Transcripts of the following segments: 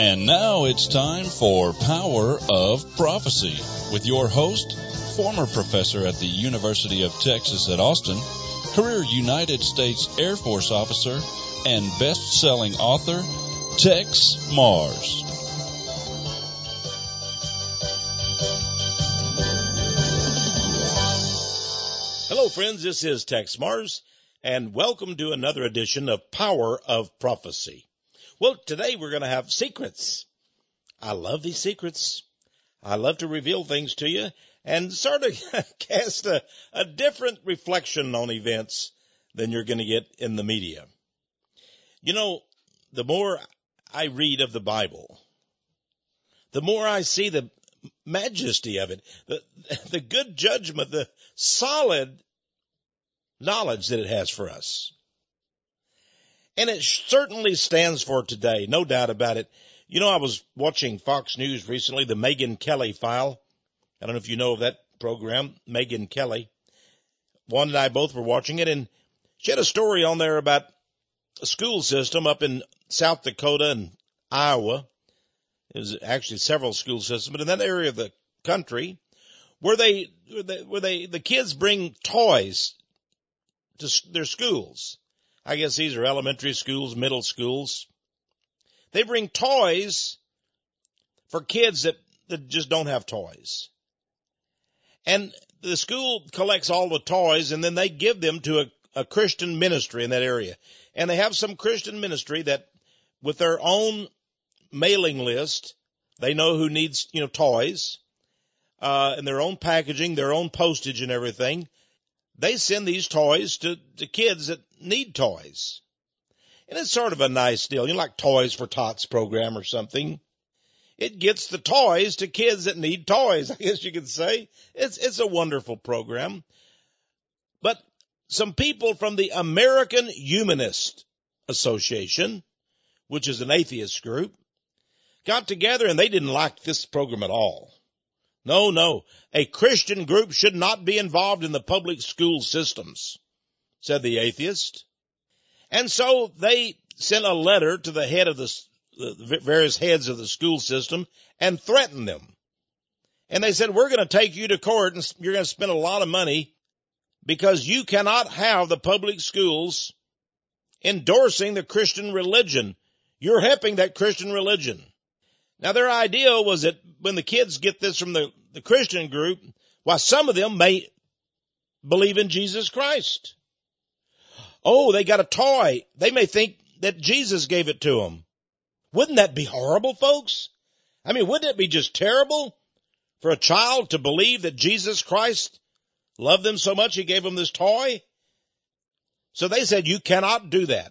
And now it's time for Power of Prophecy with your host, former professor at the University of Texas at Austin, career United States Air Force officer, and best-selling author, Tex Mars. Hello, friends. This is Tex Mars, and welcome to another edition of Power of Prophecy. Well, today we're going to have secrets. I love these secrets. I love to reveal things to you and sort of cast a different reflection on events than you're going to get in the media. You know, the more I read of the Bible, the more I see the majesty of it, the good judgment, the solid knowledge that it has for us. And it certainly stands for today, no doubt about it. You know, I was watching Fox News recently, the Megyn Kelly file. I don't know if you know of that program, Megyn Kelly. Juan and I both were watching it, and she had a story on there about a school system up in South Dakota and Iowa. There's actually several school systems, but in that area of the country where the kids bring toys to their schools. I guess these are elementary schools, middle schools. They bring toys for kids that just don't have toys. And the school collects all the toys, and then they give them to a Christian ministry in that area. And they have some Christian ministry that, with their own mailing list, they know who needs, toys, and their own packaging, their own postage and everything. They send these toys to kids that need toys. And it's sort of a nice deal, like Toys for Tots program or something. It gets the toys to kids that need toys, I guess you could say. It's a wonderful program. But some people from the American Humanist Association, which is an atheist group, got together and they didn't like this program at all. No. A Christian group should not be involved in the public school systems, said the atheist. And so they sent a letter to the head of the various heads of the school system and threatened them. And they said, we're going to take you to court and you're going to spend a lot of money because you cannot have the public schools endorsing the Christian religion. You're helping that Christian religion. Now, their idea was that when the kids get this from the Christian group, while some of them may believe in Jesus Christ. Oh, they got a toy. They may think that Jesus gave it to them. Wouldn't that be horrible, folks? I mean, wouldn't it be just terrible for a child to believe that Jesus Christ loved them so much he gave them this toy? So they said, you cannot do that.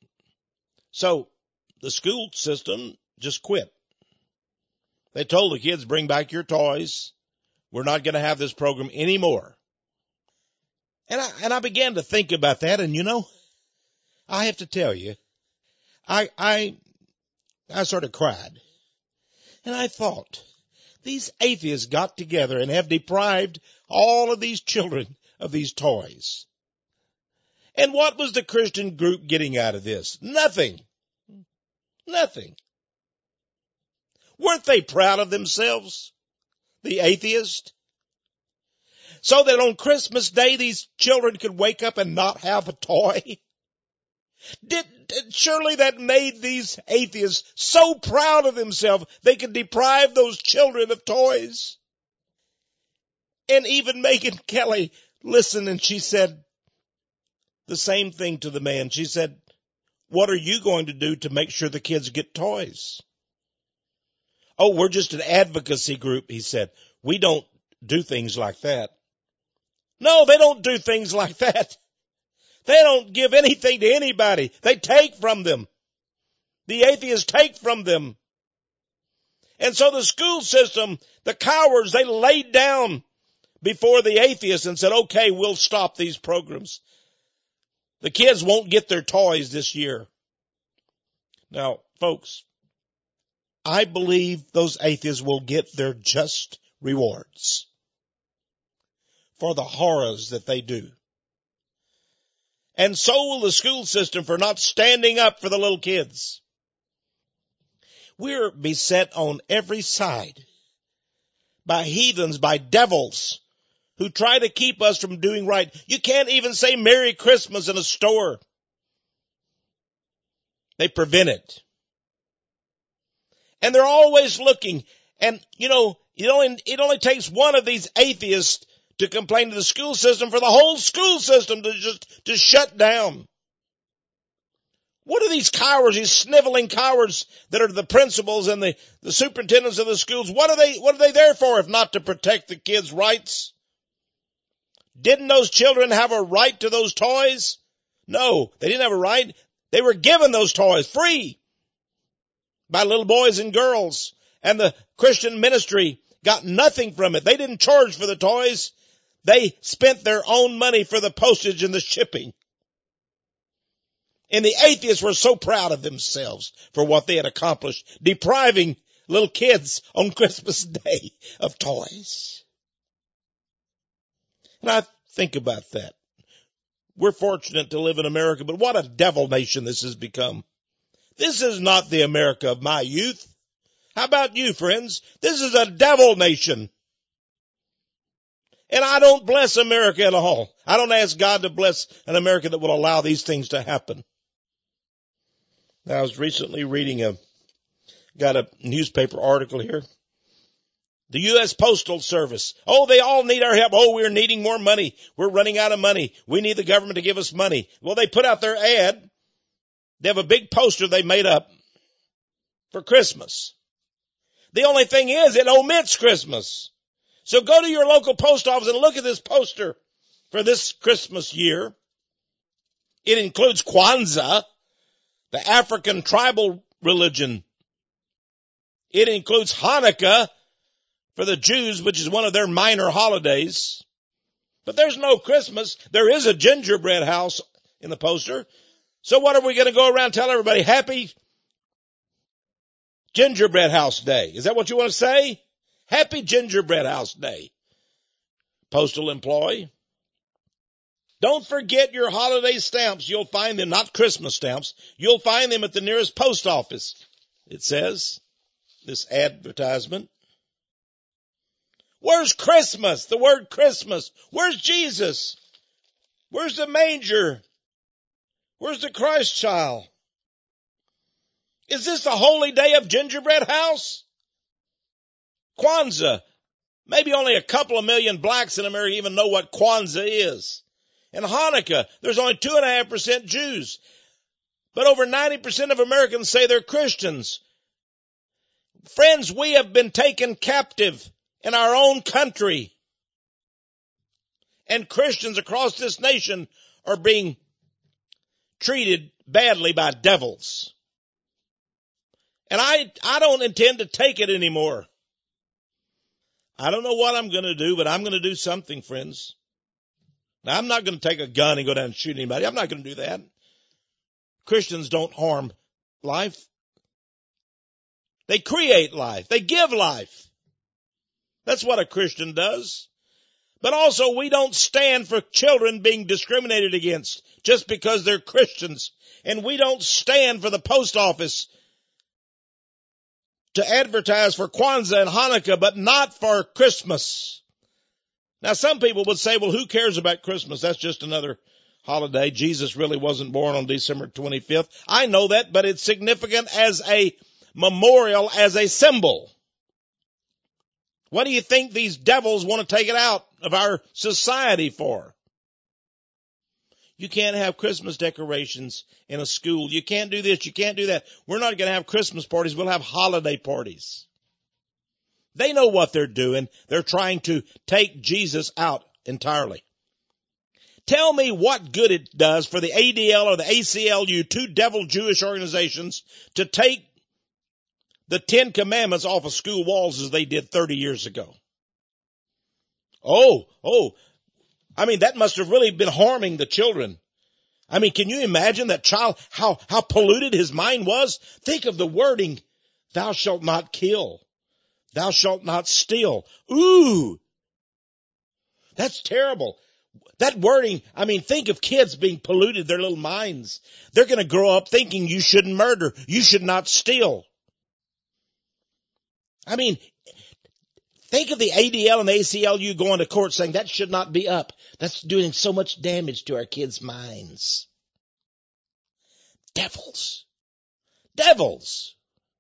So the school system just quit. They told the kids, bring back your toys. We're not going to have this program anymore. And I began to think about that, and I have to tell you, I sort of cried. And I thought, these atheists got together and have deprived all of these children of these toys. And what was the Christian group getting out of this? Nothing. Weren't they proud of themselves, the atheists? So that on Christmas Day, these children could wake up and not have a toy? Surely that made these atheists so proud of themselves they could deprive those children of toys. And even Megyn Kelly listened and she said the same thing to the man. She said, what are you going to do to make sure the kids get toys? Oh, we're just an advocacy group, he said. We don't do things like that. No, they don't do things like that. They don't give anything to anybody. They take from them. The atheists take from them. And so the school system, the cowards, they laid down before the atheists and said, okay, we'll stop these programs. The kids won't get their toys this year. Now, folks, I believe those atheists will get their just rewards for the horrors that they do. And so will the school system for not standing up for the little kids. We're beset on every side by heathens, by devils who try to keep us from doing right. You can't even say Merry Christmas in a store. They prevent it. And they're always looking. And, it only takes one of these atheists to complain to the school system for the whole school system to shut down. What are these cowards, these sniveling cowards that are the principals and the superintendents of the schools? What are they there for if not to protect the kids' rights? Didn't those children have a right to those toys? No, they didn't have a right. They were given those toys free by little boys and girls. And the Christian ministry got nothing from it. They didn't charge for the toys. They spent their own money for the postage and the shipping. And the atheists were so proud of themselves for what they had accomplished, depriving little kids on Christmas Day of toys. And I think about that. We're fortunate to live in America, but what a devil nation this has become. This is not the America of my youth. How about you, friends? This is a devil nation. And I don't bless America at all. I don't ask God to bless an America that will allow these things to happen. I was recently reading got a newspaper article here. The U.S. Postal Service. Oh, they all need our help. Oh, we're needing more money. We're running out of money. We need the government to give us money. Well, they put out their ad. They have a big poster they made up for Christmas. The only thing is it omits Christmas. So go to your local post office and look at this poster for this Christmas year. It includes Kwanzaa, the African tribal religion. It includes Hanukkah for the Jews, which is one of their minor holidays. But there's no Christmas. There is a gingerbread house in the poster. So what are we going to go around and tell everybody? Happy Gingerbread House Day. Is that what you want to say? Happy Gingerbread House Day. Postal employee. Don't forget your holiday stamps. You'll find them, not Christmas stamps. You'll find them at the nearest post office. It says, this advertisement. Where's Christmas? The word Christmas. Where's Jesus? Where's the manger? Where's the Christ child? Is this the holy day of gingerbread house? Kwanzaa. Maybe only a couple of million blacks in America even know what Kwanzaa is. And Hanukkah, there's only 2.5% Jews. But over 90% of Americans say they're Christians. Friends, we have been taken captive in our own country. And Christians across this nation are being treated badly by devils. And I don't intend to take it anymore. I don't know what I'm going to do, but I'm going to do something, friends. Now, I'm not going to take a gun and go down and shoot anybody. I'm not going to do that. Christians don't harm life. They create life. They give life. That's what a Christian does. But also, we don't stand for children being discriminated against just because they're Christians. And we don't stand for the post office to advertise for Kwanzaa and Hanukkah, but not for Christmas. Now, some people would say, well, who cares about Christmas? That's just another holiday. Jesus really wasn't born on December 25th. I know that, but it's significant as a memorial, as a symbol. What do you think these devils want to take it out of our society for? You can't have Christmas decorations in a school. You can't do this. You can't do that. We're not going to have Christmas parties. We'll have holiday parties. They know what they're doing. They're trying to take Jesus out entirely. Tell me what good it does for the ADL or the ACLU, two devil Jewish organizations, to take the 10 Commandments off of school walls as they did 30 years ago. I mean, that must have really been harming the children. I mean, can you imagine that child, how polluted his mind was? Think of the wording, thou shalt not kill. Thou shalt not steal. Ooh, that's terrible. That wording, I mean, think of kids being polluted, their little minds. They're going to grow up thinking you shouldn't murder. You should not steal. I mean, think of the ADL and ACLU going to court saying that should not be up. That's doing so much damage to our kids' minds. Devils. Devils.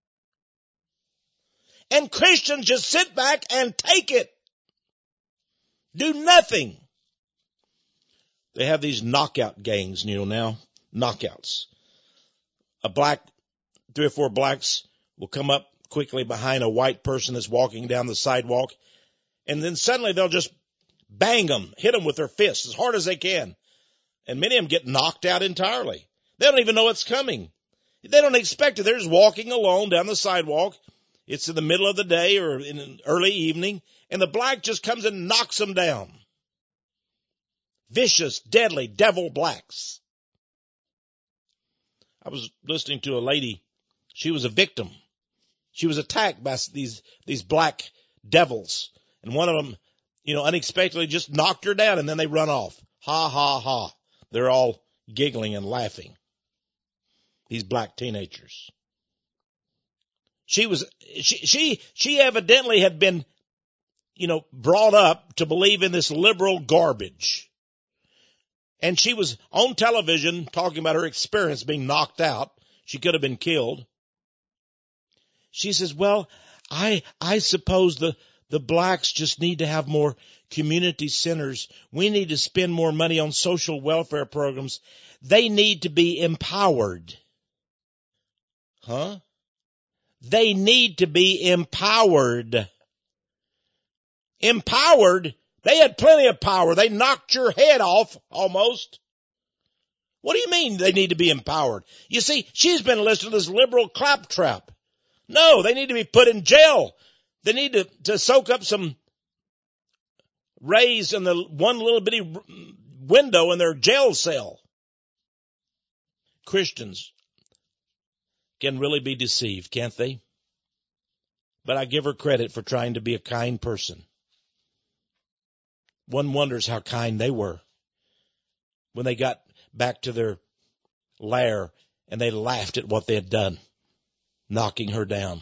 And Christians just sit back and take it. Do nothing. They have these knockout gangs, now. Knockouts. 3 or 4 blacks will come up quickly behind a white person that's walking down the sidewalk. And then suddenly they'll just bang them, hit them with their fists as hard as they can. And many of them get knocked out entirely. They don't even know what's coming. They don't expect it. They're just walking alone down the sidewalk. It's in the middle of the day or in an early evening. And the black just comes and knocks them down. Vicious, deadly, devil blacks. I was listening to a lady. She was a victim. She was attacked by these black devils. And one of them, unexpectedly just knocked her down, and then they run off. Ha, ha, ha. They're all giggling and laughing. These black teenagers. She evidently had been, brought up to believe in this liberal garbage. And she was on television talking about her experience being knocked out. She could have been killed. She says, well, I suppose the blacks just need to have more community centers. We need to spend more money on social welfare programs. They need to be empowered. Huh? They need to be empowered. Empowered? They had plenty of power. They knocked your head off almost. What do you mean they need to be empowered? You see, she's been listening to this liberal claptrap. No, they need to be put in jail. They need to soak up some rays in the one little bitty window in their jail cell. Christians can really be deceived, can't they? But I give her credit for trying to be a kind person. One wonders how kind they were when they got back to their lair and they laughed at what they had done, knocking her down.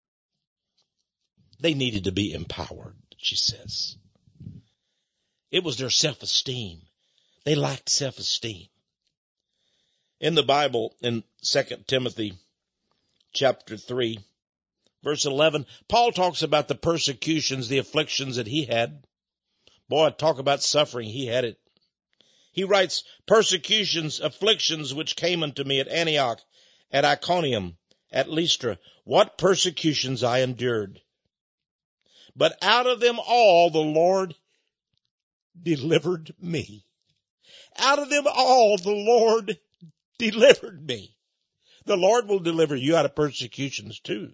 They needed to be empowered, she says. It was their self-esteem. They lacked self-esteem. In the Bible, in 2 Timothy chapter 3, verse 11, Paul talks about the persecutions, the afflictions that he had. Boy, talk about suffering. He had it. He writes, persecutions, afflictions which came unto me at Antioch, at Iconium, at Lystra. What persecutions I endured. But out of them all the Lord delivered me. Out of them all the Lord delivered me. The Lord will deliver you out of persecutions too.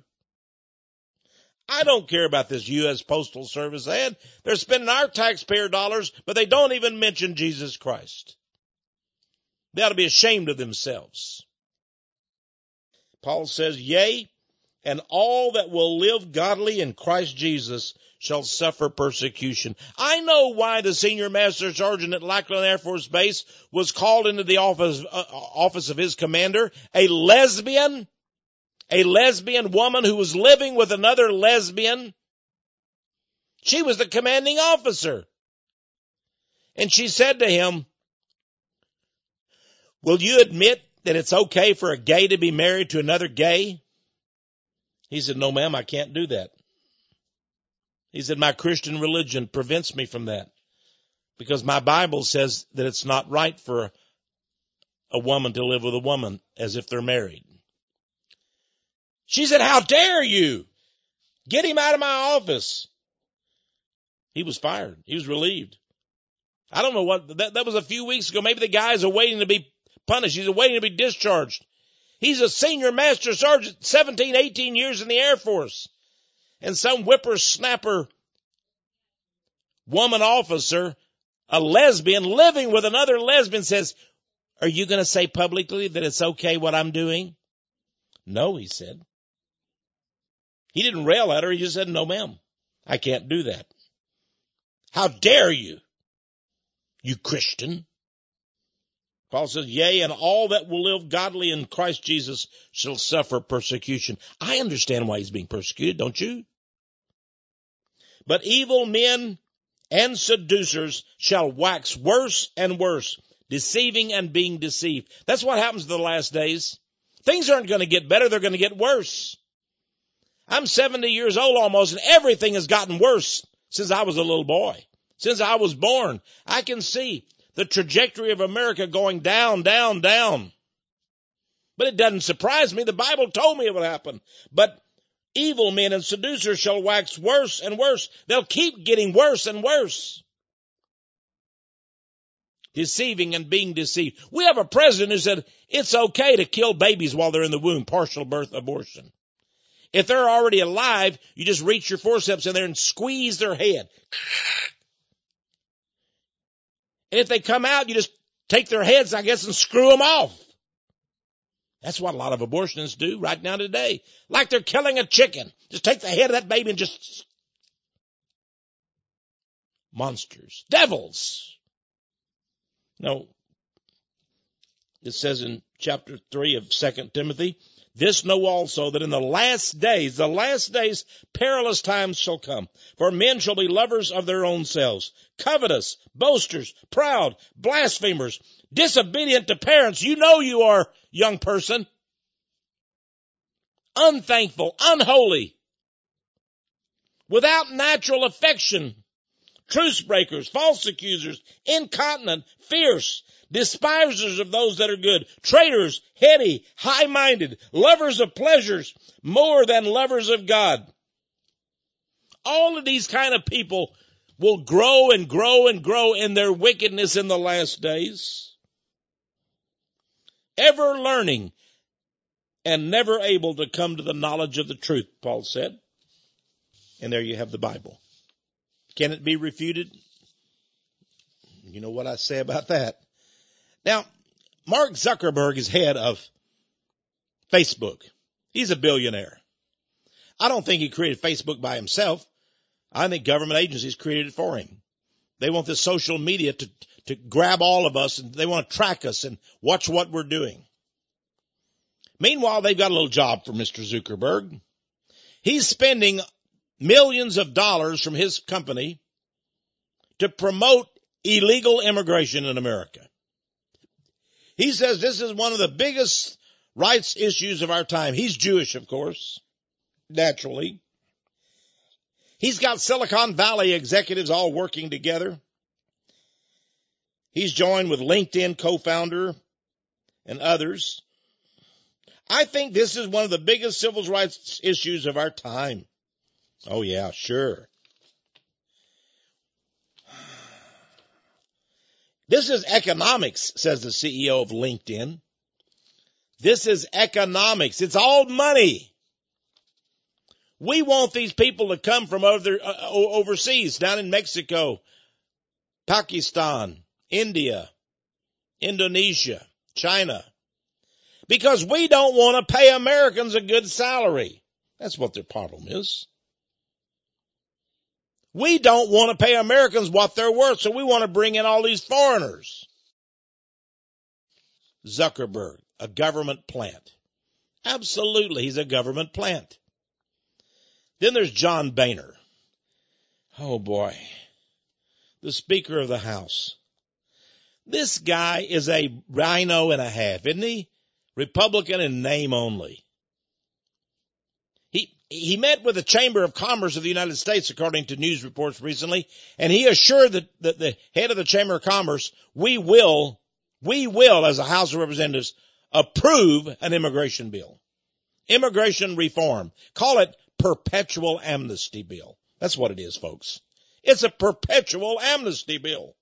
I don't care about this U.S. Postal Service ad. They're spending our taxpayer dollars, but they don't even mention Jesus Christ. They ought to be ashamed of themselves. Paul says, yea, and all that will live godly in Christ Jesus shall suffer persecution. I know why the senior master sergeant at Lackland Air Force Base was called into the office of his commander, a lesbian woman who was living with another lesbian. She was the commanding officer. And she said to him, will you admit that it's okay for a gay to be married to another gay? He said, no, ma'am, I can't do that. He said, my Christian religion prevents me from that because my Bible says that it's not right for a woman to live with a woman as if they're married. She said, how dare you? Get him out of my office. He was fired. He was relieved. I don't know what, that was a few weeks ago. Maybe the guy's awaiting to be punished. He's awaiting to be discharged. He's a senior master sergeant, 17, 18 years in the Air Force. And some whippersnapper woman officer, a lesbian, living with another lesbian says, are you going to say publicly that it's okay what I'm doing? No, he said. He didn't rail at her. He just said, no, ma'am, I can't do that. How dare you, you Christian? Paul says, yea, and all that will live godly in Christ Jesus shall suffer persecution. I understand why he's being persecuted, don't you? But evil men and seducers shall wax worse and worse, deceiving and being deceived. That's what happens in the last days. Things aren't going to get better. They're going to get worse. I'm 70 years old almost, and everything has gotten worse since I was a little boy. Since I was born, I can see the trajectory of America going down, down, down. But it doesn't surprise me. The Bible told me it would happen. But evil men and seducers shall wax worse and worse. They'll keep getting worse and worse. Deceiving and being deceived. We have a president who said it's okay to kill babies while they're in the womb, partial birth abortion. If they're already alive, you just reach your forceps in there and squeeze their head. And if they come out, you just take their heads, I guess, and screw them off. That's what a lot of abortionists do right now today. Like they're killing a chicken. Just take the head of that baby and just... Monsters. Devils. No. It says in chapter 3 of 2 Timothy, this know also that in the last days, perilous times shall come. For men shall be lovers of their own selves, covetous, boasters, proud, blasphemers, disobedient to parents. You know you are, young person. Unthankful, unholy, without natural affection, truce breakers, false accusers, incontinent, fierce, despisers of those that are good, traitors, heady, high-minded, lovers of pleasures more than lovers of God. All of these kind of people will grow and grow and grow in their wickedness in the last days. Ever learning and never able to come to the knowledge of the truth, Paul said. And there you have the Bible. Can it be refuted? You know what I say about that. Now, Mark Zuckerberg is head of Facebook. He's a billionaire. I don't think he created Facebook by himself. I think government agencies created it for him. They want the social media to grab all of us, and they want to track us and watch what we're doing. Meanwhile, they've got a little job for Mr. Zuckerberg. He's spending millions of dollars from his company to promote illegal immigration in America. He says this is one of the biggest rights issues of our time. He's Jewish, of course, naturally. He's got Silicon Valley executives all working together. He's joined with LinkedIn co-founder and others. I think this is one of the biggest civil rights issues of our time. Oh, yeah, sure. This is economics, says the CEO of LinkedIn. This is economics. It's all money. We want these people to come from overseas, down in Mexico, Pakistan, India, Indonesia, China, because we don't want to pay Americans a good salary. That's what their problem is. We don't want to pay Americans what they're worth, so we want to bring in all these foreigners. Zuckerberg, a government plant. Absolutely, he's a government plant. Then there's John Boehner. Oh boy, the Speaker of the House. This guy is a rhino and a half, isn't he? Republican in name only. He met with the Chamber of Commerce of the United States, according to news reports recently, and he assured that the head of the Chamber of Commerce, we will, as a House of Representatives, approve an immigration bill. Immigration reform. Call it perpetual amnesty bill. That's what it is, folks. It's a perpetual amnesty bill.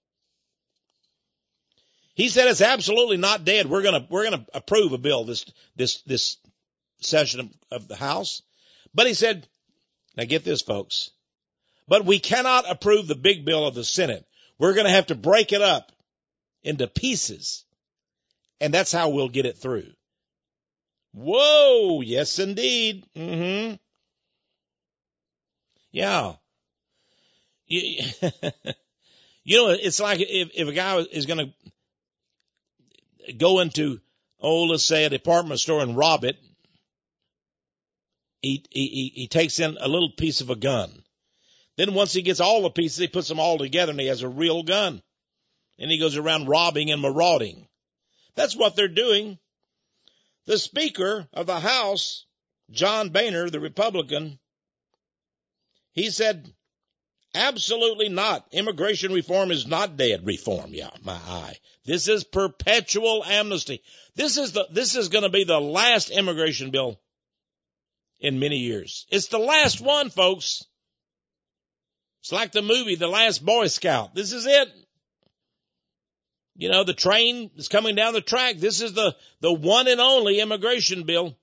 He said it's absolutely not dead. We're gonna approve a bill this session of the House. But he said, now get this, folks, but we cannot approve the big bill of the Senate. We're going to have to break it up into pieces, and that's how we'll get it through. Whoa, yes, indeed. Mm-hmm. Yeah. You know, it's like if a guy is going to go into, let's say a department store and rob it, he takes in a little piece of a gun. Then once he gets all the pieces, he puts them all together and he has a real gun. And he goes around robbing and marauding. That's what they're doing. The Speaker of the House, John Boehner, the Republican, he said, absolutely not. Immigration reform is not dead reform. Yeah, my eye. This is perpetual amnesty. This is going to be the last immigration bill in many years. It's the last one, folks. It's like the movie, The Last Boy Scout. This is it. You know, the train is coming down the track. This is the one and only immigration bill.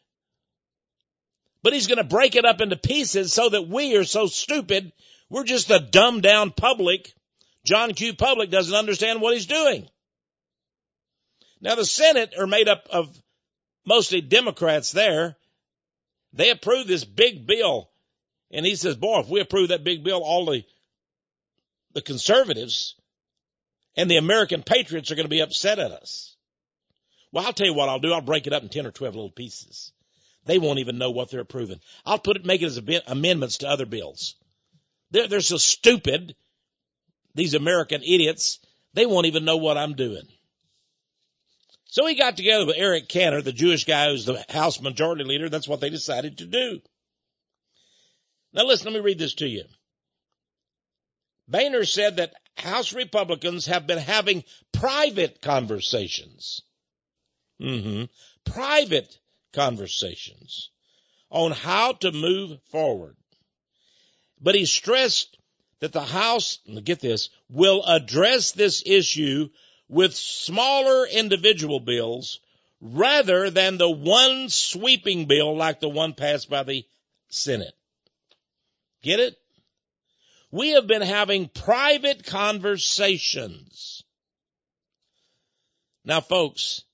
But he's going to break it up into pieces so that we are so stupid. We're just a dumbed down public. John Q. Public doesn't understand what he's doing. Now the Senate are made up of mostly Democrats there. They approved this big bill. And he says, boy, if we approve that big bill, all the conservatives and the American patriots are going to be upset at us. Well, I'll tell you what I'll do. I'll break it up in 10 or 12 little pieces. They won't even know what they're approving. I'll make it as amendments to other bills. They're so stupid, these American idiots, they won't even know what I'm doing. So he got together with Eric Cantor, the Jewish guy who's the House Majority Leader. That's what they decided to do. Now listen, let me read this to you. Boehner said that House Republicans have been having private conversations. Private conversations on how to move forward. But he stressed that the House, get this, will address this issue with smaller individual bills rather than the one sweeping bill like the one passed by the Senate. Get it? We have been having private conversations. Now, folks,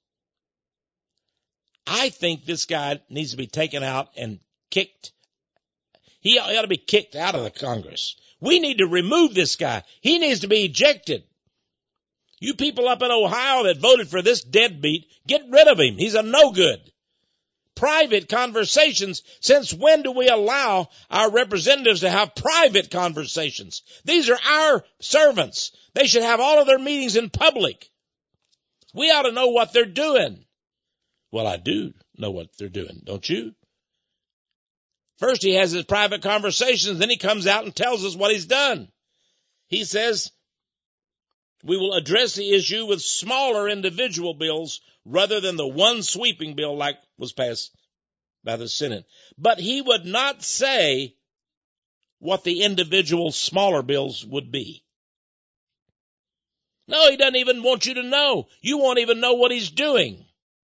I think this guy needs to be taken out and kicked. He ought to be kicked out of the Congress. We need to remove this guy. He needs to be ejected. You people up in Ohio that voted for this deadbeat, get rid of him. He's a no-good. Private conversations. Since when do we allow our representatives to have private conversations? These are our servants. They should have all of their meetings in public. We ought to know what they're doing. Well, I do know what they're doing, don't you? First he has his private conversations, then he comes out and tells us what he's done. He says, we will address the issue with smaller individual bills rather than the one sweeping bill like was passed by the Senate. But he would not say what the individual smaller bills would be. No, he doesn't even want you to know. You won't even know what he's doing.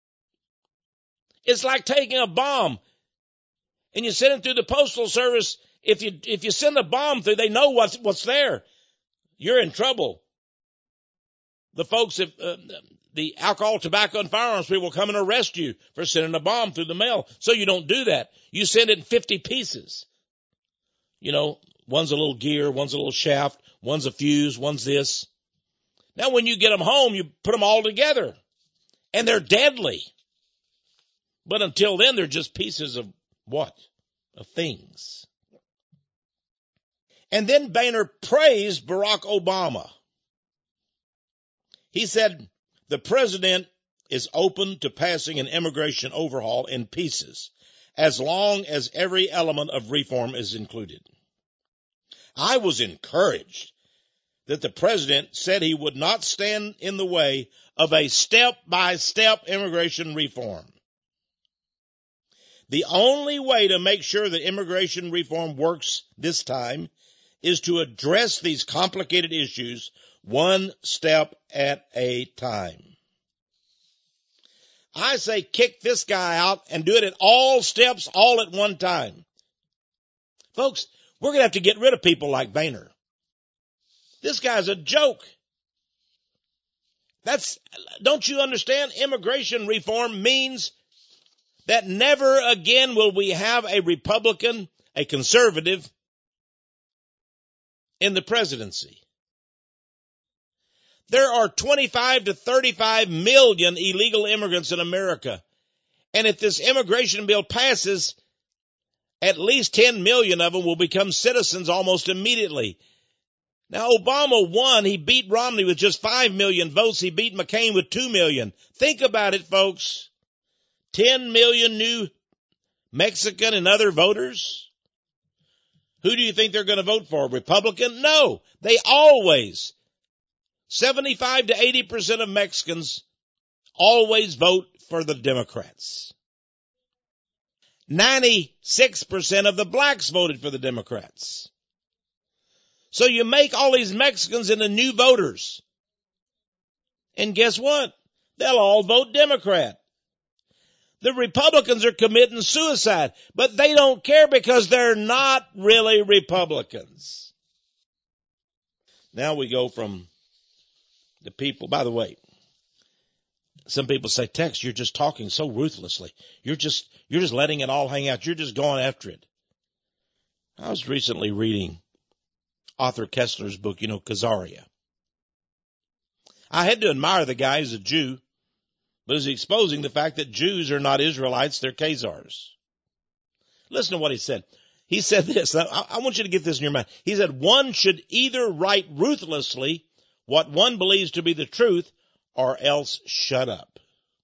It's like taking a bomb and you send it through the postal service. If you send a bomb through, they know what's there. You're in trouble. The folks, the alcohol, tobacco, and firearms people will come and arrest you for sending a bomb through the mail. So you don't do that. You send it in 50 pieces. You know, one's a little gear, one's a little shaft, one's a fuse, one's this. Now when you get them home, you put them all together. And they're deadly. But until then, they're just pieces of what? Of things. And then Boehner praised Barack Obama. He said, the president is open to passing an immigration overhaul in pieces, as long as every element of reform is included. I was encouraged that the president said he would not stand in the way of a step-by-step immigration reform. The only way to make sure that immigration reform works this time is to address these complicated issues one step at a time. I say kick this guy out and do it at all steps, all at one time. Folks, we're going to have to get rid of people like Boehner. This guy's a joke. Don't you understand? Immigration reform means that never again will we have a Republican, a conservative, in the presidency. There are 25 to 35 million illegal immigrants in America. And if this immigration bill passes at least 10 million of them will become citizens almost immediately. Now, Obama won. He beat Romney with just 5 million votes. He beat McCain with 2 million. Think about it, folks. 10 million new Mexican and other voters. Who do you think they're going to vote for? Republican? No. They always, 75 to 80% of Mexicans always vote for the Democrats. 96% of the blacks voted for the Democrats. So you make all these Mexicans into new voters. And guess what? They'll all vote Democrat. The Republicans are committing suicide, but they don't care because they're not really Republicans. Now we go from the people. By the way, some people say, Tex, you're just talking so ruthlessly. You're just letting it all hang out. You're just going after it. I was recently reading Arthur Koestler's book, Khazaria. I had to admire the guy as a Jew, but he's exposing the fact that Jews are not Israelites, they're Khazars. Listen to what he said. He said this. I want you to get this in your mind. He said, one should either write ruthlessly what one believes to be the truth or else shut up.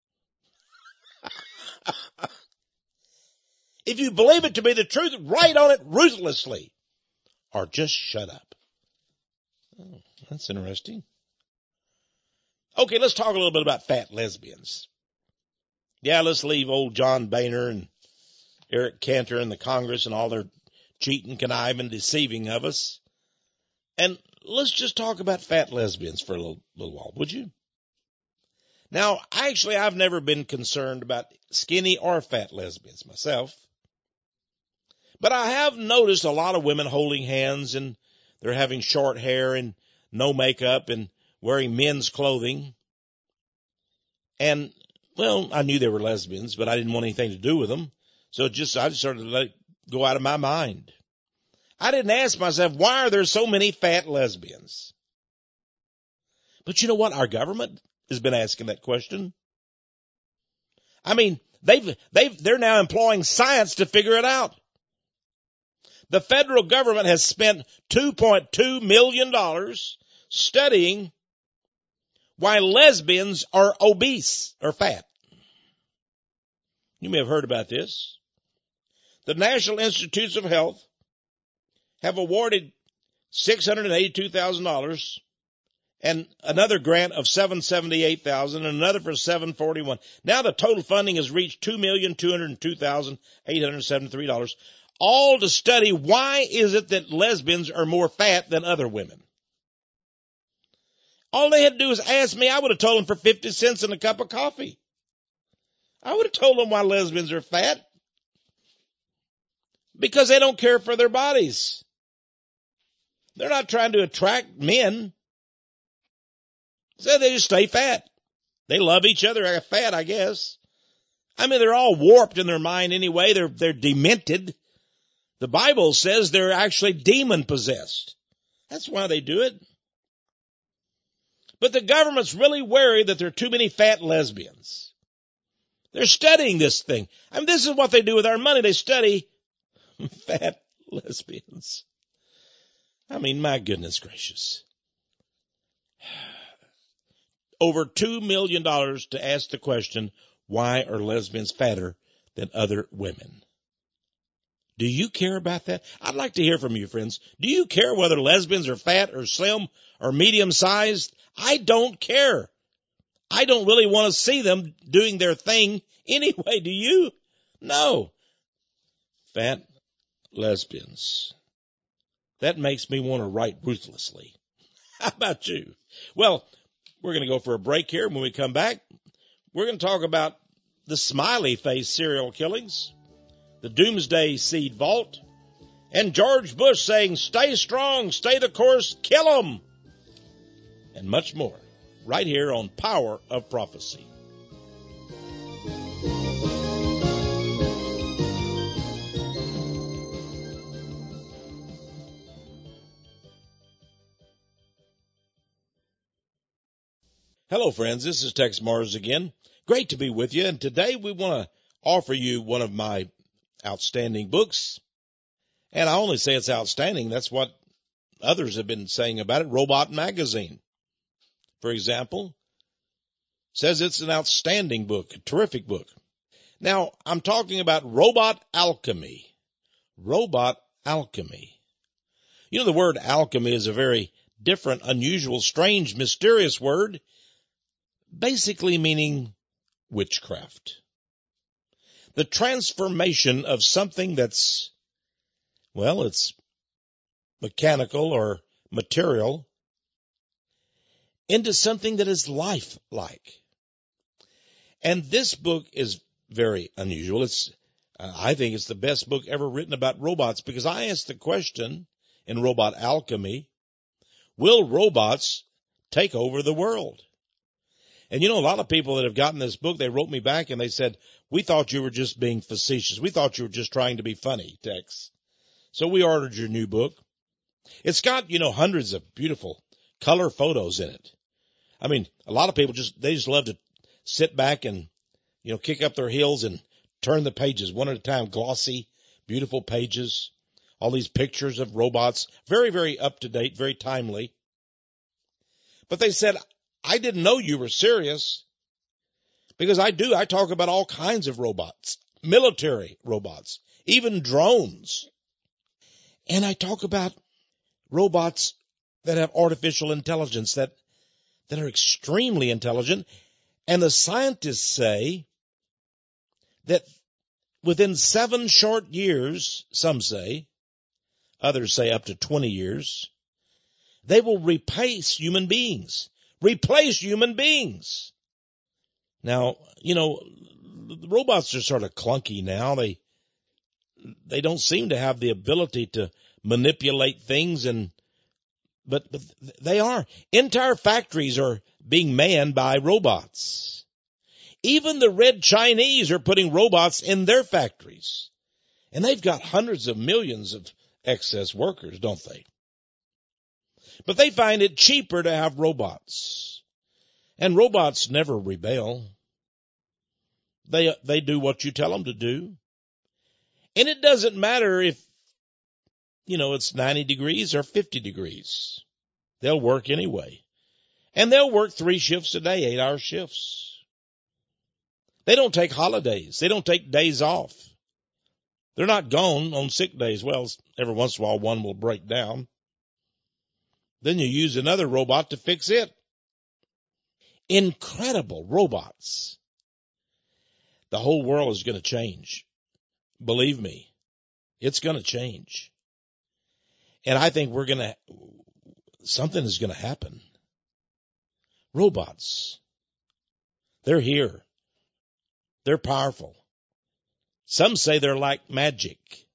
If you believe it to be the truth, write on it ruthlessly or just shut up. Oh, that's interesting. Okay, let's talk a little bit about fat lesbians. Yeah, let's leave old John Boehner and Eric Cantor and the Congress and all their cheating, conniving, deceiving of us. And let's just talk about fat lesbians for a little while, would you? Now, I've never been concerned about skinny or fat lesbians myself. But I have noticed a lot of women holding hands, and they're having short hair and no makeup and wearing men's clothing. And, well, I knew they were lesbians, but I didn't want anything to do with them. So I just started to let it go out of my mind. I didn't ask myself, why are there so many fat lesbians? But you know what? Our government has been asking that question. I mean, they're now employing science to figure it out. The federal government has spent $2.2 million studying why lesbians are obese or fat. You may have heard about this. The National Institutes of Health have awarded $682,000 and another grant of $778,000 and another for $741,000. Now the total funding has reached $2,202,873. All to study why is it that lesbians are more fat than other women. All they had to do was ask me. I would have told them for 50 cents and a cup of coffee. I would have told them why lesbians are fat. Because they don't care for their bodies. They're not trying to attract men. So they just stay fat. They love each other fat, I guess. I mean, they're all warped in their mind anyway. They're demented. The Bible says they're actually demon possessed. That's why they do it. But the government's really worried that there are too many fat lesbians. They're studying this thing. I mean, this is what they do with our money. They study fat lesbians. I mean, my goodness gracious. Over $2 million to ask the question, why are lesbians fatter than other women? Do you care about that? I'd like to hear from you, friends. Do you care whether lesbians are fat or slim or medium-sized? I don't care. I don't really want to see them doing their thing anyway. Do you? No. Fat lesbians. That makes me want to write ruthlessly. How about you? Well, we're going to go for a break here. When we come back, we're going to talk about the smiley face serial killings, the Doomsday Seed Vault, and George Bush saying, stay strong, stay the course, kill 'em, and much more, right here on Power of Prophecy. Hello, friends. This is Tex Mars again. Great to be with you. And today we want to offer you one of my outstanding books. And I only say it's outstanding. That's what others have been saying about it. Robot Magazine, for example, says it's an outstanding book, a terrific book. Now, I'm talking about robot alchemy. Robot alchemy. You know, the word alchemy is a very different, unusual, strange, mysterious word, basically meaning witchcraft. The transformation of something that's, well, it's mechanical or material into something that is lifelike. And this book is very unusual. I think it's the best book ever written about robots, because I asked the question in Robot Alchemy, will robots take over the world? And you know, a lot of people that have gotten this book, they wrote me back and they said, we thought you were just being facetious. We thought you were just trying to be funny, Tex. So we ordered your new book. It's got, hundreds of beautiful color photos in it. I mean, a lot of people they just love to sit back and, kick up their heels and turn the pages one at a time. Glossy, beautiful pages. All these pictures of robots. Very, very up to date, very timely. But they said, I didn't know you were serious, because I talk about all kinds of robots, military robots, even drones. And I talk about robots that have artificial intelligence, that are extremely intelligent. And the scientists say that within 7 short years, some say, others say up to 20 years, they will replace human beings. Now, the robots are sort of clunky now. They don't seem to have the ability to manipulate things, but they are. Entire factories are being manned by robots. Even the Red Chinese are putting robots in their factories. And they've got hundreds of millions of excess workers, don't they? But they find it cheaper to have robots. And robots never rebel. They do what you tell them to do. And it doesn't matter if, it's 90 degrees or 50 degrees. They'll work anyway. And they'll work 3 shifts a day, 8-hour shifts. They don't take holidays. They don't take days off. They're not gone on sick days. Well, every once in a while one will break down. Then you use another robot to fix it. Incredible robots. The whole world is going to change. Believe me, it's going to change. And I think something is going to happen. Robots. They're here. They're powerful. Some say they're like magic.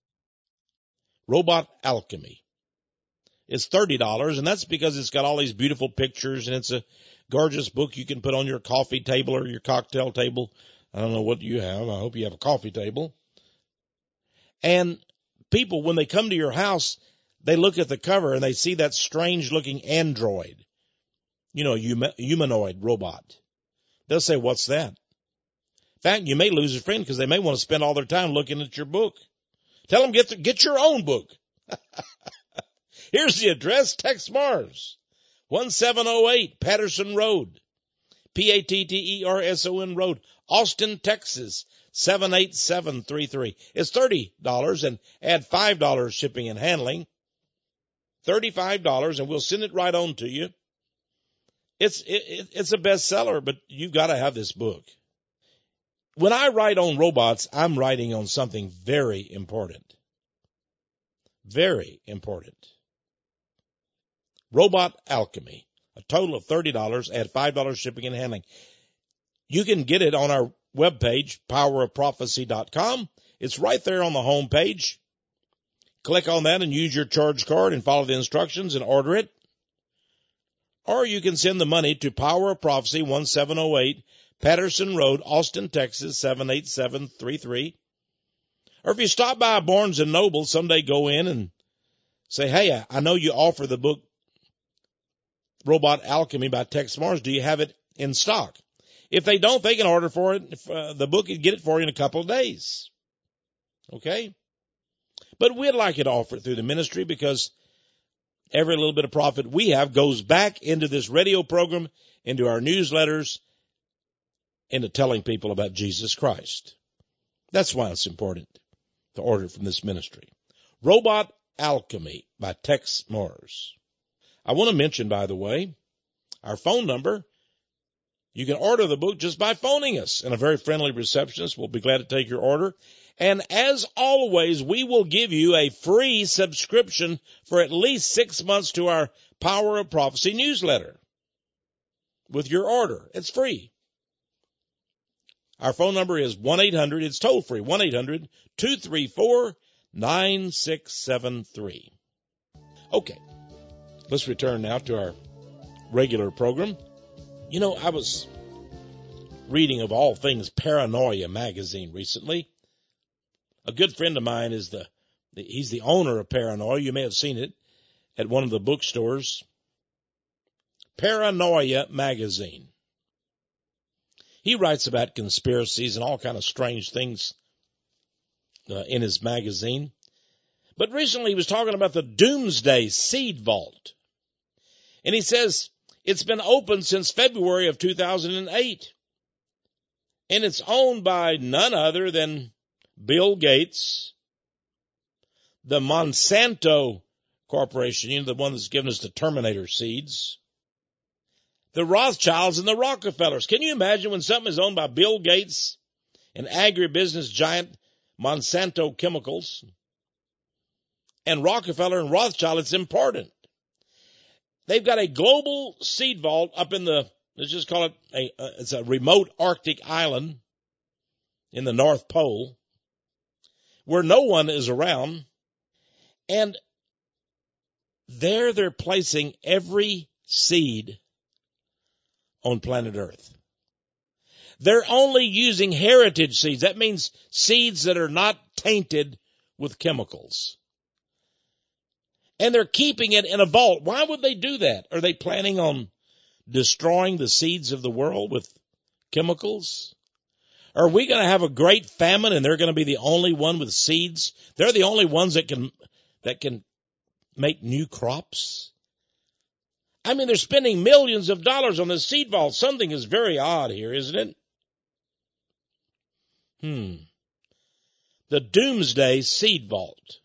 Robot Alchemy. It's $30, and that's because it's got all these beautiful pictures, and it's a gorgeous book you can put on your coffee table or your cocktail table. I don't know what you have. I hope you have a coffee table. And people, when they come to your house, they look at the cover and they see that strange-looking android, humanoid robot. They'll say, what's that? In fact, you may lose a friend because they may want to spend all their time looking at your book. Tell them, get your own book. Here's the address, Tex Mars, 1708 Patterson Road, Patterson Road, Austin, Texas, 78733. It's $30 and add $5 shipping and handling. $35, and we'll send it right on to you. It's a bestseller, but you've got to have this book. When I write on robots, I'm writing on something very important. Very important. Robot Alchemy. A total of $30, add $5 shipping and handling. You can get it on our webpage, powerofprophecy.com. It's right there on the home page. Click on that and use your charge card and follow the instructions and order it. Or you can send the money to Power of Prophecy, 1708 Patterson Road, Austin, Texas, 78733. Or if you stop by Barnes & Noble, someday go in and say, hey, I know you offer the book Robot Alchemy by Tex Mars. Do you have it in stock? If they don't, they can order for it. The book and get it for you in a couple of days. Okay? But we'd like it offered through the ministry because every little bit of profit we have goes back into this radio program, into our newsletters, into telling people about Jesus Christ. That's why it's important to order from this ministry. Robot Alchemy by Tex Mars. I want to mention, by the way, our phone number. You can order the book just by phoning us, and a very friendly receptionist will be glad to take your order. And as always, we will give you a free subscription for at least 6 months to our Power of Prophecy newsletter with your order. It's free. Our phone number is 1-800, it's toll free, 1-800-234-9673. Okay, let's return now to our regular program. You know, I was reading of all things Paranoia magazine recently. A good friend of mine is he's the owner of Paranoia. You may have seen it at one of the bookstores. Paranoia magazine. He writes about conspiracies and all kind of strange things in his magazine. But recently he was talking about the Doomsday Seed Vault. And he says it's been open since February of 2008. And it's owned by none other than Bill Gates, the Monsanto Corporation, you know, the one that's given us the Terminator seeds, the Rothschilds and the Rockefellers. Can you imagine when something is owned by Bill Gates, an agribusiness giant, Monsanto Chemicals, and Rockefeller and Rothschild? It's important. They've got a global seed vault up in let's just call it it's a remote Arctic island in the North Pole where no one is around. And there they're placing every seed on planet Earth. They're only using heritage seeds. That means seeds that are not tainted with chemicals. And they're keeping it in a vault. Why would they do that? Are they planning on destroying the seeds of the world with chemicals? Are we going to have a great famine and they're going to be the only one with seeds? They're the only ones that can make new crops? I mean, they're spending millions of dollars on this seed vault. Something is very odd here, isn't it? The Doomsday Seed Vault.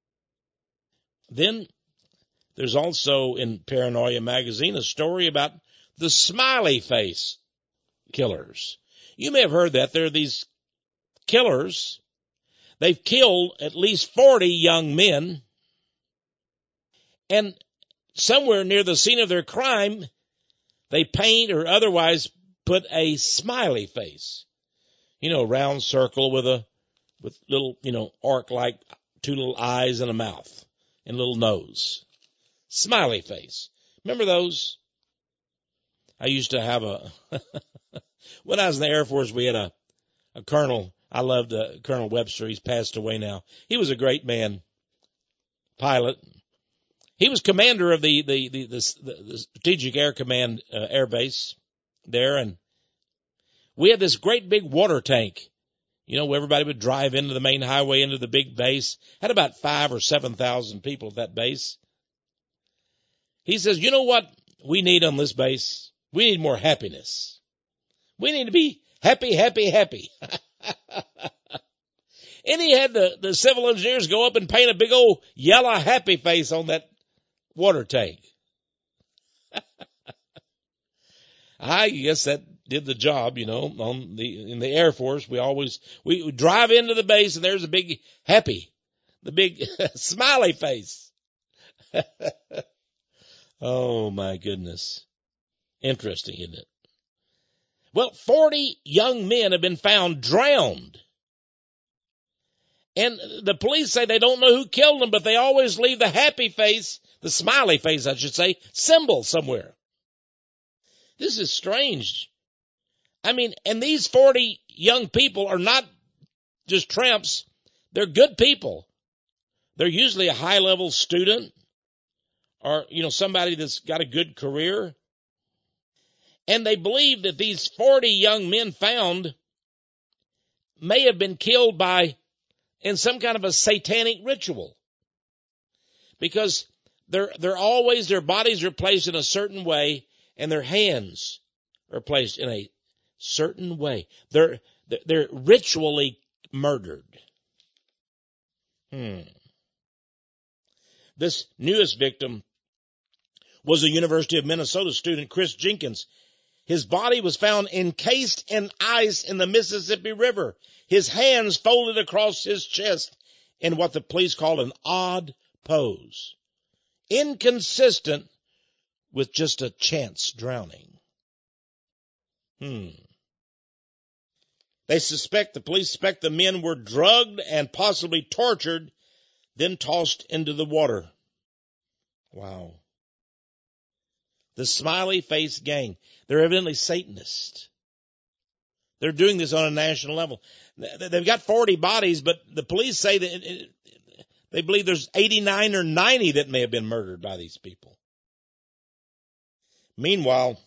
Then there's also in Paranoia magazine a story about the smiley face killers. You may have heard that. There are these killers. They've killed at least 40 young men. And somewhere near the scene of their crime, they paint or otherwise put a smiley face. You know, round circle with little, arc-like 2 little eyes and a mouth and little nose. Smiley face. Remember those? I used to have when I was in the Air Force, we had a colonel. I loved Colonel Webster. He's passed away now. He was a great man, pilot. He was commander of the Strategic Air Command Air Base there, and we had this great big water tank. You know, where everybody would drive into the main highway into the big base. Had about 5,000 or 7,000 people at that base. He says, you know what we need on this base? We need more happiness. We need to be happy, happy, happy. And he had the civil engineers go up and paint a big old yellow happy face on that water tank. I guess that did the job, in the Air Force. We drive into the base and there's a big happy, the big smiley face. Oh my goodness. Interesting, isn't it? Well, 40 young men have been found drowned. And the police say they don't know who killed them, but they always leave the happy face, the smiley face, I should say, symbol somewhere. This is strange. I mean, and these 40 young people are not just tramps. They're good people. They're usually a high-level student or, somebody that's got a good career. And they believe that these 40 young men found may have been killed by in some kind of a satanic ritual. Because they're always, their bodies are placed in a certain way and their hands are placed in a certain way. They're ritually murdered. This newest victim was a University of Minnesota student, Chris Jenkins. His body was found encased in ice in the Mississippi River, his hands folded across his chest in what the police call an odd pose, inconsistent with just a chance drowning. The police suspect the men were drugged and possibly tortured, then tossed into the water. Wow. The Smiley Face Gang. They're evidently Satanists. They're doing this on a national level. They've got 40 bodies, but the police say that they believe there's 89 or 90 that may have been murdered by these people. Meanwhile,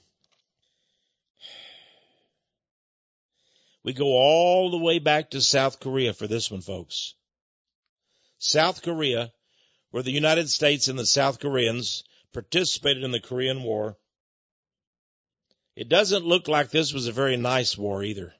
we go all the way back to South Korea for this one, folks. South Korea, where the United States and the South Koreans participated in the Korean War. It doesn't look like this was a very nice war either.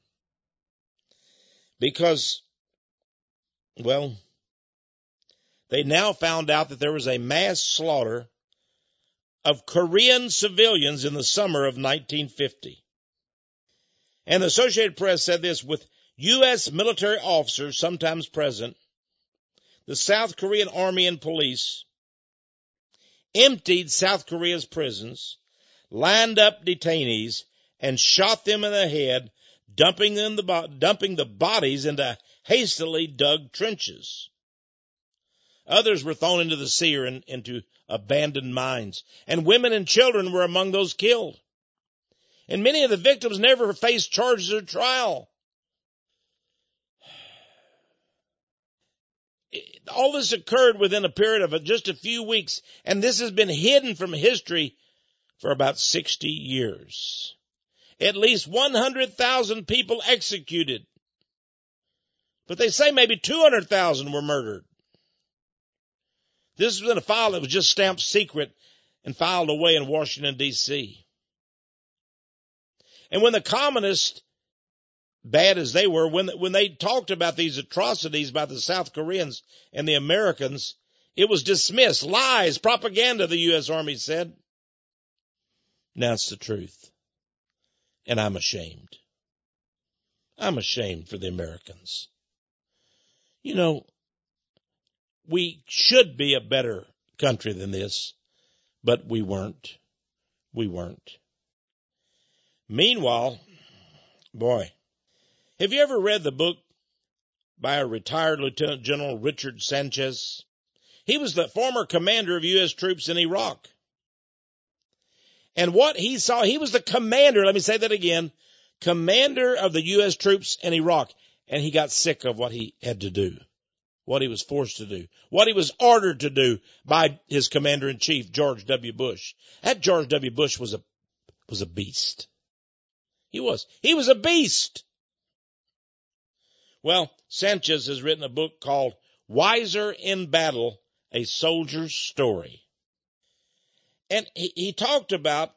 Because, well, they now found out that there was a mass slaughter of Korean civilians in the summer of 1950. And the Associated Press said this: with U.S. military officers sometimes present, the South Korean Army and police emptied South Korea's prisons, lined up detainees, and shot them in the head, dumping the bodies into hastily dug trenches. Others were thrown into the sea or into abandoned mines, and women and children were among those killed. And many of the victims never faced charges or trial. All this occurred within a period of just a few weeks, and this has been hidden from history for about 60 years. At least 100,000 people executed. But they say maybe 200,000 were murdered. This was in a file that was just stamped secret and filed away in Washington, D.C. And when the communists, bad as they were, when they talked about these atrocities by the South Koreans and the Americans, it was dismissed. Lies, propaganda, the U.S. Army said. Now it's the truth. And I'm ashamed. I'm ashamed for the Americans. You know, we should be a better country than this, but we weren't. We weren't. Meanwhile, boy, have you ever read the book by a retired Lieutenant General Richard Sanchez? He was the former commander of U.S. troops in Iraq. And what he saw, he was the commander, let me say that again, commander of the U.S. troops in Iraq. And he got sick of what he had to do, what he was forced to do, what he was ordered to do by his commander-in-chief, George W. Bush. That George W. Bush was a beast. He was a beast. Well, Sanchez has written a book called Wiser in Battle, A Soldier's Story. And he talked about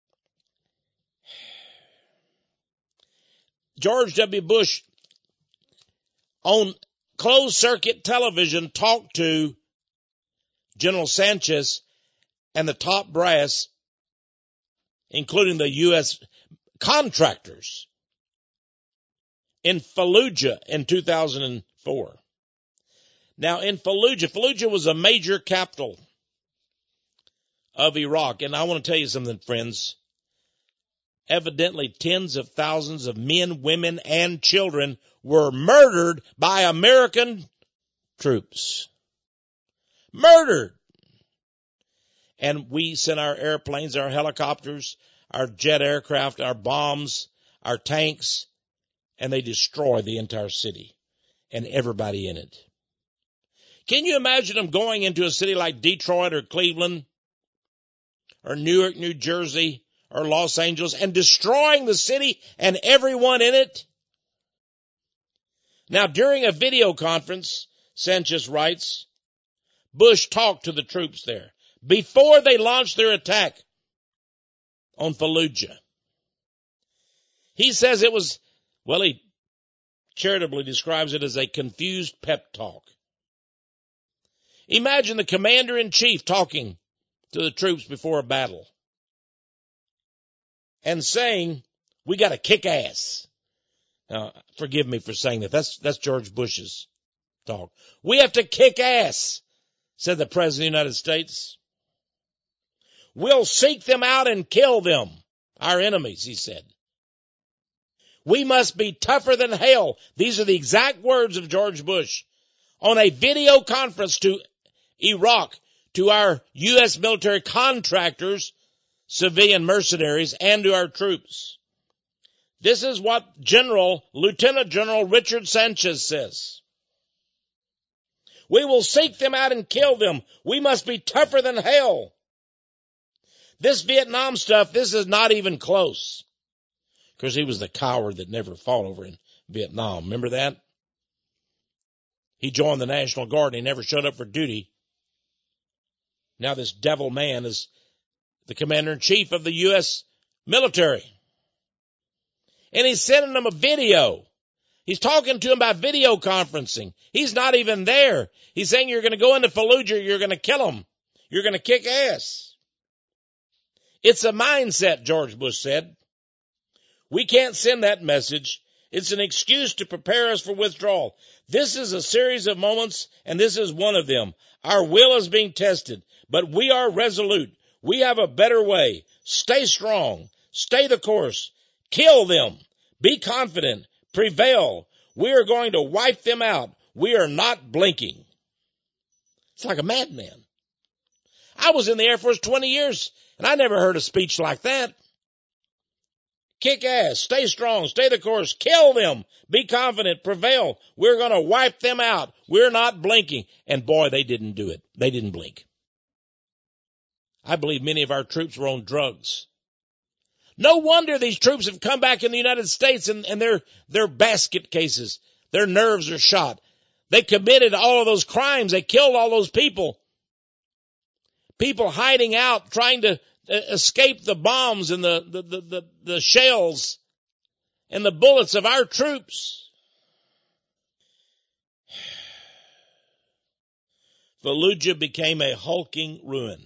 George W. Bush on closed-circuit television talked to General Sanchez and the top brass, including the U.S. contractors, in Fallujah in 2004. Now, in Fallujah was a major capital of Iraq. And I want to tell you something, friends. Evidently, tens of thousands of men, women, and children were murdered by American troops. Murdered. And we sent our airplanes, our helicopters, our jet aircraft, our bombs, our tanks, and they destroyed the entire city and everybody in it. Can you imagine them going into a city like Detroit or Cleveland or Newark, New Jersey, or Los Angeles and destroying the city and everyone in it? Now, during a video conference, Sanchez writes, Bush talked to the troops there before they launched their attack on Fallujah. He says it was, well, he charitably describes it as a confused pep talk. Imagine the commander-in-chief talking to the troops before a battle and saying, we got to kick ass. Now, forgive me for saying that. That's George Bush's talk. We have to kick ass, said the President of the United States. We'll seek them out and kill them, our enemies, he said. We must be tougher than hell. These are the exact words of George Bush on a video conference to Iraq, to our U.S. military contractors, civilian mercenaries, and to our troops. This is what Lieutenant General Richard Sanchez says. We will seek them out and kill them. We must be tougher than hell. This Vietnam stuff, this is not even close. Because he was the coward that never fought over in Vietnam. Remember that? He joined the National Guard and he never showed up for duty. Now this devil man is the commander-in-chief of the U.S. military. And he's sending them a video. He's talking to him about video conferencing. He's not even there. He's saying you're going to go into Fallujah, you're going to kill them. You're going to kick ass. It's a mindset, George Bush said. We can't send that message. It's an excuse to prepare us for withdrawal. This is a series of moments, and this is one of them. Our will is being tested, but we are resolute. We have a better way. Stay strong. Stay the course. Kill them. Be confident. Prevail. We are going to wipe them out. We are not blinking. It's like a madman. I was in the Air Force 20 years, and I never heard a speech like that. Kick ass, stay strong, stay the course, kill them, be confident, prevail. We're going to wipe them out. We're not blinking. And boy, they didn't do it. They didn't blink. I believe many of our troops were on drugs. No wonder these troops have come back in the United States and they're basket cases. Their nerves are shot. They committed all of those crimes. They killed all those people. People hiding out, trying to escape the bombs and the shells and the bullets of our troops. Fallujah became a hulking ruin.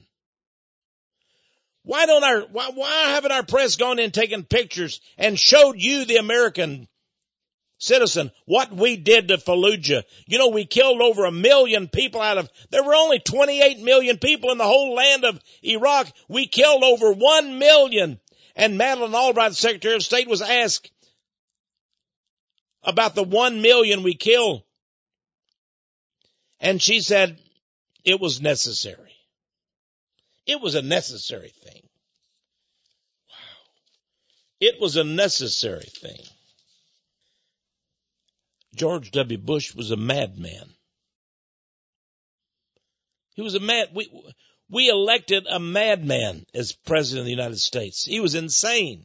Why haven't our press gone in and taken pictures and showed you, the American citizen, what we did to Fallujah? You know, we killed over 1 million people there were only 28 million people in the whole land of Iraq. We killed over 1 million. And Madeleine Albright, Secretary of State, was asked about the 1 million we killed. And she said it was necessary. It was a necessary thing. Wow. It was a necessary thing. George W. Bush was a madman. He was a we elected a madman as president of the United States. He was insane.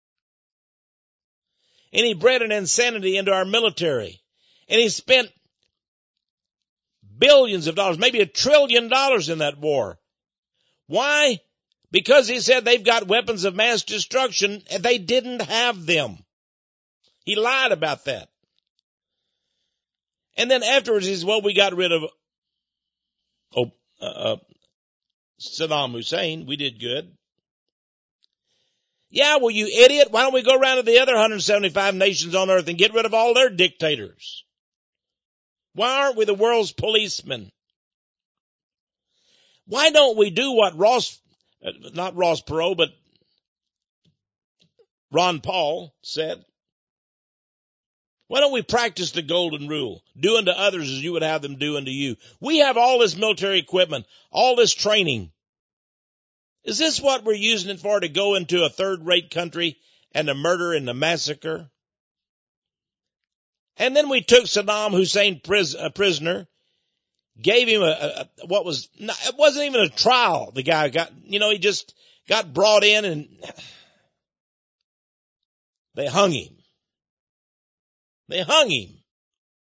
And he bred an insanity into our military. And he spent billions of dollars, maybe $1 trillion in that war. Why? Because he said they've got weapons of mass destruction and they didn't have them. He lied about that. And then afterwards he says, well, we got rid of Saddam Hussein. We did good. Yeah, well, you idiot. Why don't we go around to the other 175 nations on earth and get rid of all their dictators? Why aren't we the world's policemen? Why don't we do what not Ross Perot, but Ron Paul said? Why don't we practice the golden rule? Do unto others as you would have them do unto you. We have all this military equipment, all this training. Is this what we're using it for, to go into a third-rate country and to murder and to massacre? And then we took Saddam Hussein prisoner, gave him it wasn't even a trial. The guy he just got brought in and they hung him. They hung him.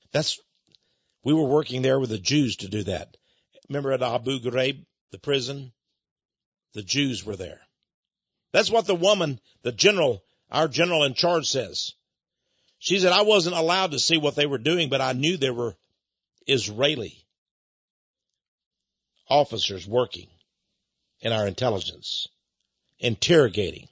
We were working there with the Jews to do that. Remember at Abu Ghraib, the prison? The Jews were there. That's what the woman, our general in charge says. She said, I wasn't allowed to see what they were doing, but I knew there were Israeli officers working in our intelligence, interrogating.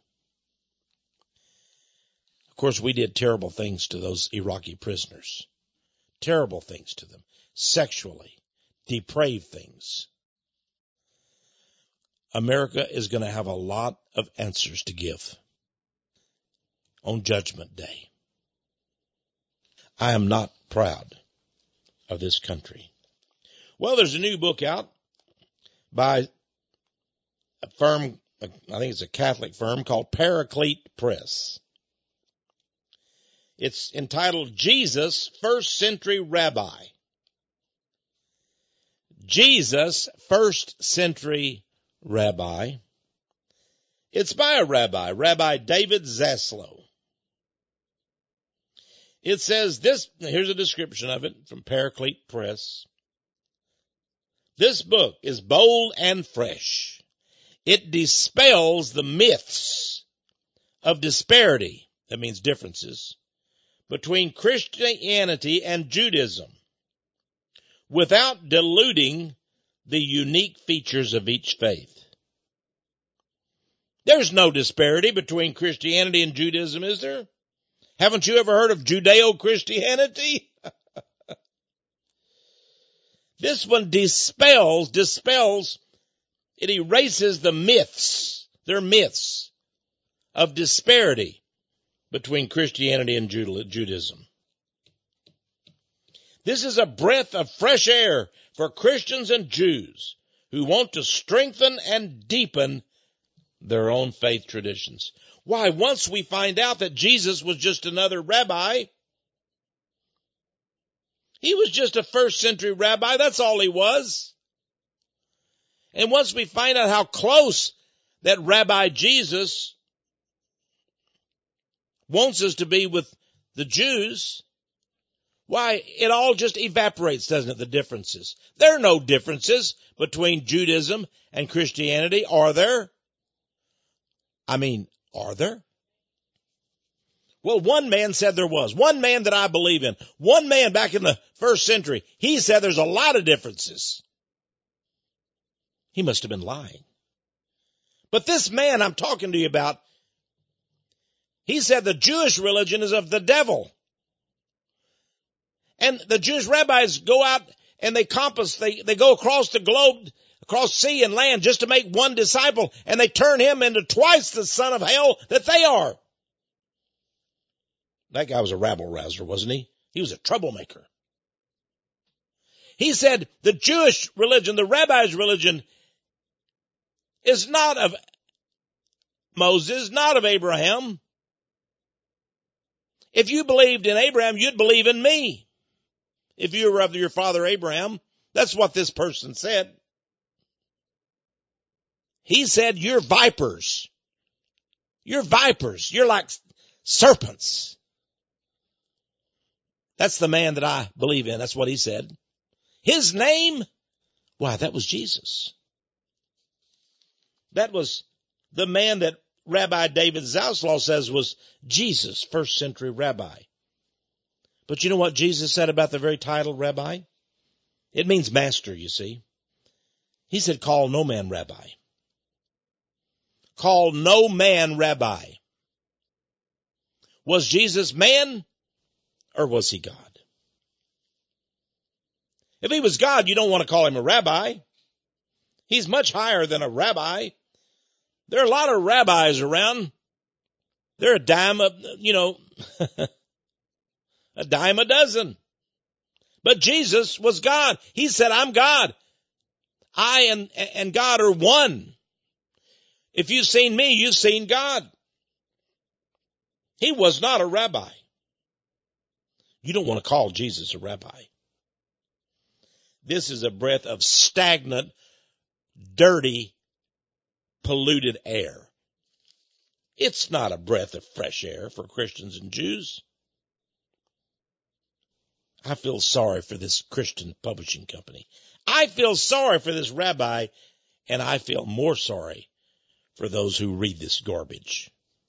Of course, we did terrible things to those Iraqi prisoners. Terrible things to them. Sexually. Depraved things. America is going to have a lot of answers to give on Judgment Day. I am not proud of this country. Well, there's a new book out by a firm, I think it's a Catholic firm called Paraclete Press. It's entitled Jesus, First Century Rabbi. Jesus, First Century Rabbi. It's by a rabbi, Rabbi David Zaslow. It says this, here's a description of it from Paraclete Press. This book is bold and fresh. It dispels the myths of disparity, that means differences, between Christianity and Judaism, without diluting the unique features of each faith. There's no disparity between Christianity and Judaism, is there? Haven't you ever heard of Judeo-Christianity? This one dispels, it erases the myths, their myths of disparity between Christianity and Judaism. This is a breath of fresh air for Christians and Jews who want to strengthen and deepen their own faith traditions. Why, once we find out that Jesus was just another rabbi, he was just a first century rabbi, that's all he was. And once we find out how close that Rabbi Jesus wants us to be with the Jews, why, it all just evaporates, doesn't it, the differences? There are no differences between Judaism and Christianity, are there? Are there? Well, one man said there was. One man that I believe in. One man back in the first century, he said there's a lot of differences. He must have been lying. But this man I'm talking to you about, he said the Jewish religion is of the devil. And the Jewish rabbis go out and they go across the globe, across sea and land just to make one disciple, and they turn him into twice the son of hell that they are. That guy was a rabble-rouser, wasn't he? He was a troublemaker. He said the Jewish religion, the rabbis' religion, is not of Moses, not of Abraham. If you believed in Abraham, you'd believe in me. If you were of your father Abraham, that's what this person said. He said, you're vipers. You're vipers. You're like serpents. That's the man that I believe in. That's what he said. His name, why, that was Jesus. That was the man that Rabbi David Zaslow says was Jesus, first century rabbi. But you know what Jesus said about the very title rabbi? It means master, you see. He said, call no man rabbi. Call no man rabbi. Was Jesus man or was he God? If he was God, you don't want to call him a rabbi. He's much higher than a rabbi. There are a lot of rabbis around. They're a dime a dime a dozen. But Jesus was God. He said, I'm God. I and God are one. If you've seen me, you've seen God. He was not a rabbi. You don't want to call Jesus a rabbi. This is a breath of stagnant, dirty, polluted air. It's not a breath of fresh air for Christians and Jews. I feel sorry for this Christian publishing company. I feel sorry for this rabbi, and I feel more sorry for those who read this garbage.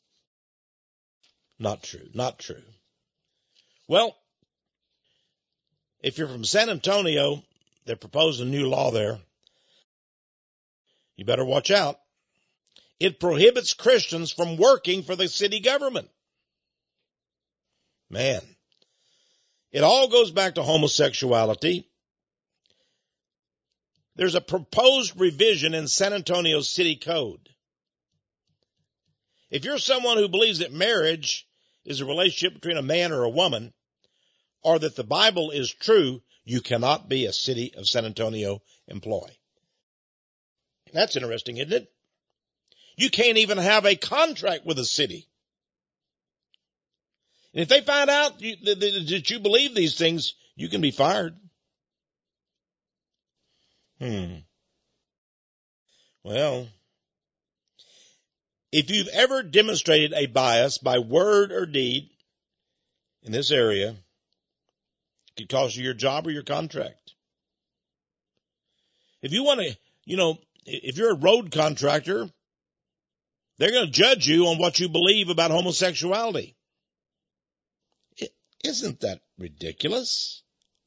Not true, not true. Well, if you're from San Antonio, they're proposing a new law there. You better watch out. It prohibits Christians from working for the city government. Man, it all goes back to homosexuality. There's a proposed revision in San Antonio's city code. If you're someone who believes that marriage is a relationship between a man or a woman, or that the Bible is true, you cannot be a City of San Antonio employee. That's interesting, isn't it? You can't even have a contract with a city. And if they find out that you believe these things, you can be fired. Well, if you've ever demonstrated a bias by word or deed in this area, it could cost you your job or your contract. If you want to, if you're a road contractor, they're going to judge you on what you believe about homosexuality. Isn't that ridiculous?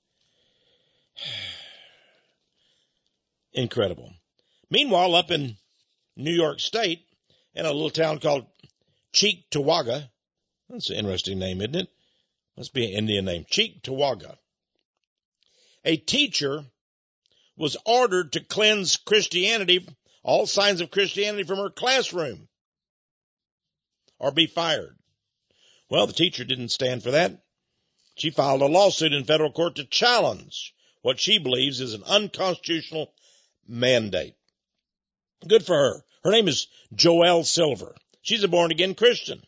Incredible. Meanwhile, up in New York State, in a little town called Cheektowaga, that's an interesting name, isn't it? Must be an Indian name, Cheektowaga. A teacher was ordered to cleanse Christianity, all signs of Christianity, from her classroom or be fired. Well, the teacher didn't stand for that. She filed a lawsuit in federal court to challenge what she believes is an unconstitutional mandate. Good for her. Her name is Joelle Silver. She's a born-again Christian.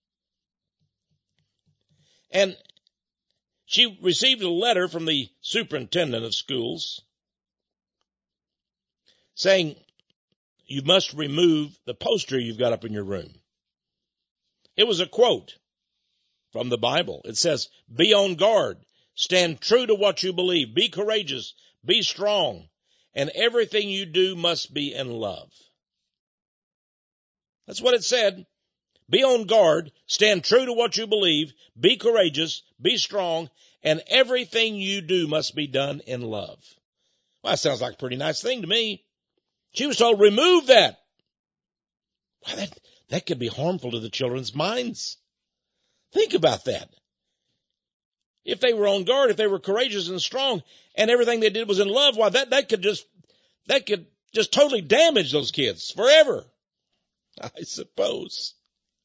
And she received a letter from the superintendent of schools saying, you must remove the poster you've got up in your room. It was a quote from the Bible. It says, be on guard, stand true to what you believe, be courageous, be strong, and everything you do must be in love. That's what it said. Be on guard, stand true to what you believe, be courageous, be strong, and everything you do must be done in love. Well, that sounds like a pretty nice thing to me. She was told, remove that. Wow, that could be harmful to the children's minds. Think about that. If they were on guard, if they were courageous and strong, and everything they did was in love, why that could just totally damage those kids forever, I suppose.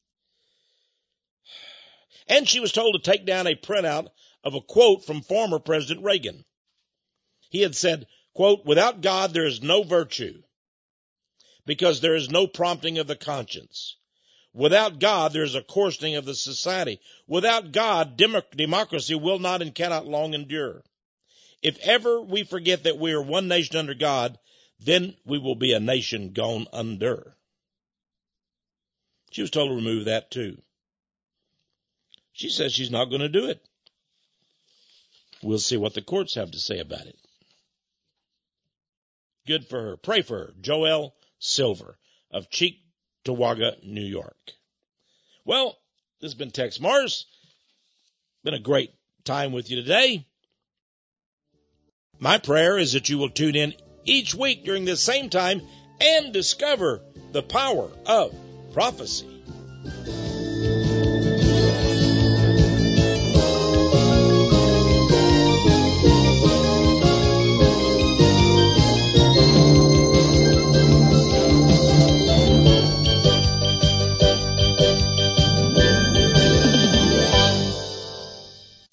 And she was told to take down a printout of a quote from former President Reagan. He had said, quote, without God there is no virtue, because there is no prompting of the conscience. Without God there is a coarsening of the society. Without God, democracy will not and cannot long endure. If ever we forget that we are one nation under God, then we will be a nation gone under. She was told to remove that too. She says she's not going to do it. We'll see what the courts have to say about it. Good for her. Pray for her. Joelle Silver of Cheektowaga, New York. Well, this has been Tex Mars. Been a great time with you today. My prayer is that you will tune in each week during this same time and discover the power of prophecy.